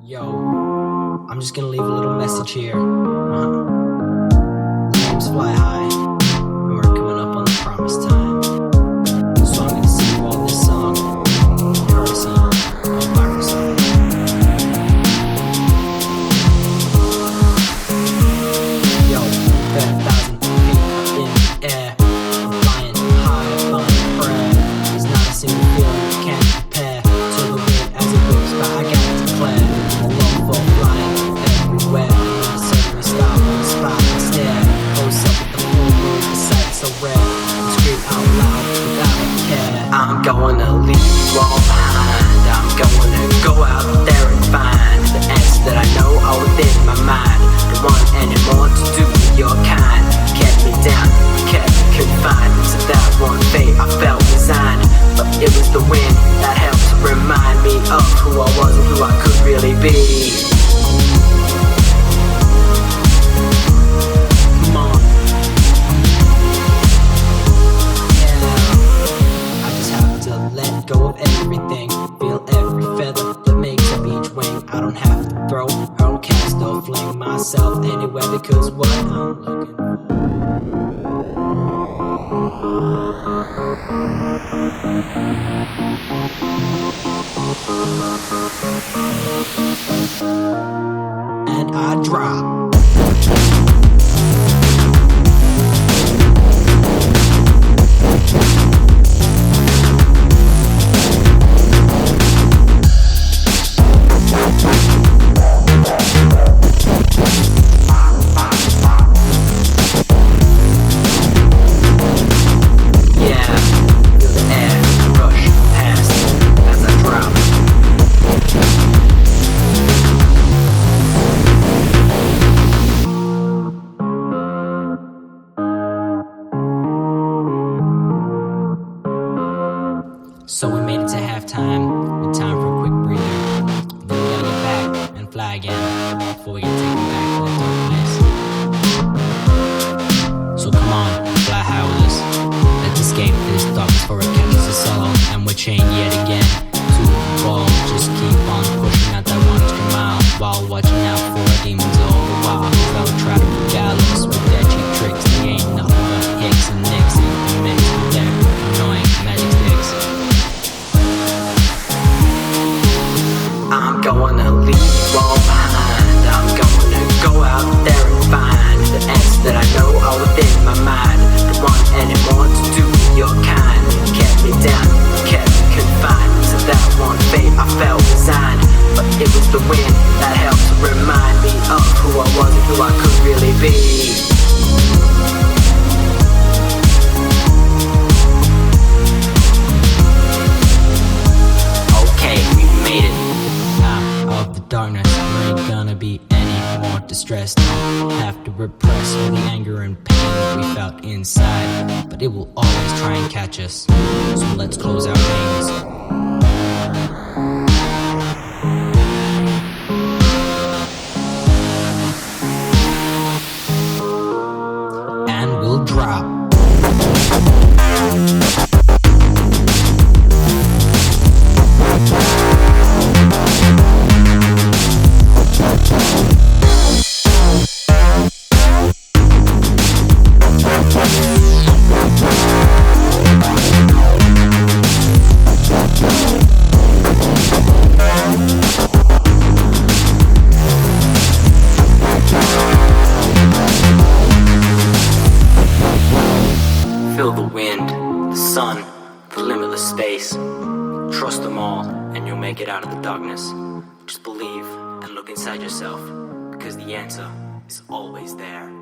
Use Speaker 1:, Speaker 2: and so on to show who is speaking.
Speaker 1: Yo, I'm just gonna leave a little message here. Flames fly high, and we're coming up on the promised time. So I'm gonna sing you all this song, courtesy of Microsoft. Yo, 30,000 feet up in the air, I'm flying high, flying prayer. There's not a single feeling that can compare to the wind as it goes by. I gotta declare. I'm gonna leave you all behind. I'm gonna go out there and find the answers that I know are within my mind. Don't want anyone to do your kind. Kept me down, kept me confined to that one fate I felt resigned. But it was the wind that helped to remind me of who I was and who I could really be. Go of everything, feel every feather that makes up each wing. I don't have to throw, hurl, cast, or fling myself anywhere, because what I'm looking for. And I drop. So we made it to halftime, with time for a quick breather. Then we gotta get back and fly again before we get taken back to that dark place. So come on, fly high with us. Let's escape this darkness before it catches us all. And we're chained yet again to the wall. Just keep on pushing out that 1 extra mile, while watching out for demons all the while. They'll try to beguile us with their cheap tricks. They ain't nothing but hicks and nicks in the mix with their annoying magic sticks. I'm gonna leave you all behind. I'm gonna go out there and find the answers that I know are within my mind. Don't want anyone to do your kind. Kept me down, kept me confined to that one fate I felt resigned. But it was the wind that helped to remind me of who I was and who I could really be. Darkness, there ain't gonna be any more distress. Don't have to repress all the anger and pain that we felt inside, but it will always try and catch us. So let's close our veins. And we'll drop. Feel the wind, the sun, the limitless space. Trust them all, and you'll make it out of the darkness. Just believe and look inside yourself, because the answer is always there.